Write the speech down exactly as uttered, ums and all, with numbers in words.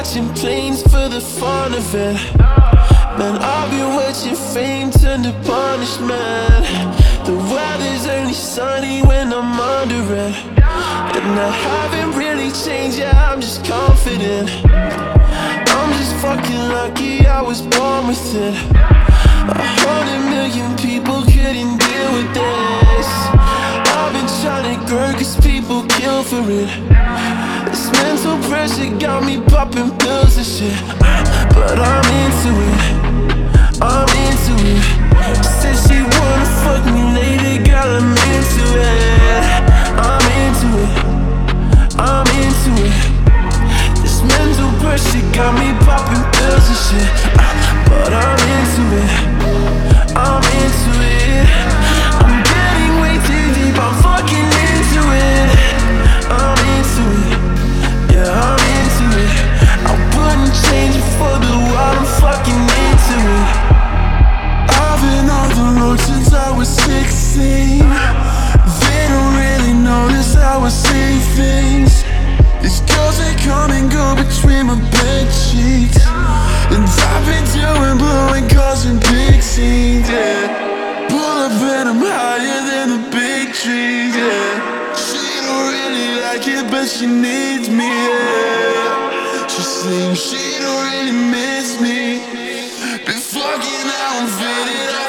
watching planes for the fun of it. Man, I've been watching fame turn to punishment. The weather's only sunny when I'm under it, and I haven't really changed, yeah, I'm just confident. I'm just fucking lucky I was born with it. A hundred million people couldn't deal with this. I've been trying to grow cause people kill for it. This mental pressure got me popping pills and shit, but I'm into it, I'm into it. Said she wanna fuck me later, girl, I'm into it. I'm into it, I'm into it. This mental pressure got me popping pills and shit, but I'm into it, I'm into it. I'm getting way too deep, I'm fucking into it. I'm into it, yeah, I'm into it. I wouldn't change it for the world, I'm fucking into it. I've been on the road since I was sixteen. They don't really notice how I say things. These girls, they come and go between my bed sheets, and I've been doing blowing cars and big scenes, yeah. Pull up and I'm higher than the big trees, yeah. She don't really like it, but she needs me, yeah. She sings, she don't really miss me. Been fucking out and faded out.